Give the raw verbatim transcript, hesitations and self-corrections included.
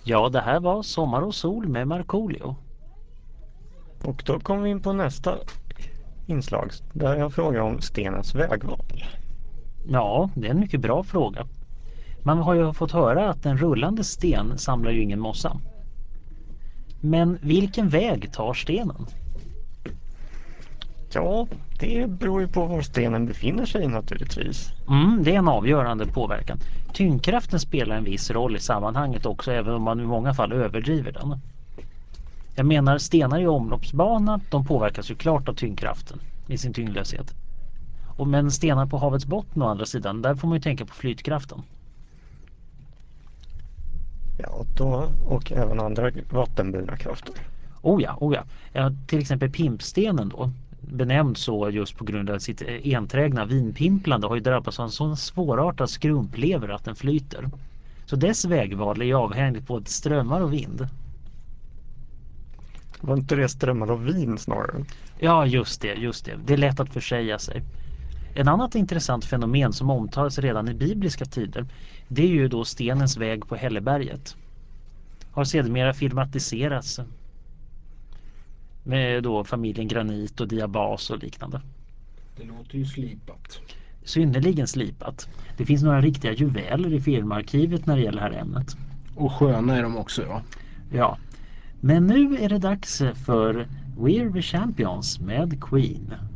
Ja, det här var Sommar och sol med Markoolio. Och då kommer vi in på nästa inslag där jag frågar om stenens vägval. Ja, det är en mycket bra fråga. Man har ju fått höra att en rullande sten samlar ju ingen mossa. Men vilken väg tar stenen? Ja, det beror ju på var stenen befinner sig naturligtvis. Mm, det är en avgörande påverkan. Tyngdkraften spelar en viss roll i sammanhanget också, även om man i många fall överdriver den. Jag menar, stenar i omloppsbana, de påverkas ju klart av tyngdkraften i sin tyngdlöshet. Och men stenar på havets botten å andra sidan, där får man ju tänka på flytkraften. Ja, då, och även andra vattenburna krafter. Oh ja, oh ja. Ja, till exempel pimpstenen då, benämnd så just på grund av sitt enträgna vinpimplande, har ju drabbats av en sån svårartad skrumplever att den flyter. Så dess vägval är ju avhängigt både strömmar och vind. Var inte det strömmar och vin snarare? Ja, just det, just det. Det är lätt att försäga sig. En annat intressant fenomen som omtalas redan i bibliska tider, det är ju då stenens väg på Hälleberget. Har sedermera filmatiserats med då familjen Granit och Diabas och liknande. Det låter ju slipat. Synnerligen slipat. Det finns några riktiga juveler i filmarkivet när det gäller det här ämnet. Och sköna är de också, ja. Ja, men nu är det dags för We're the Champions med Queen.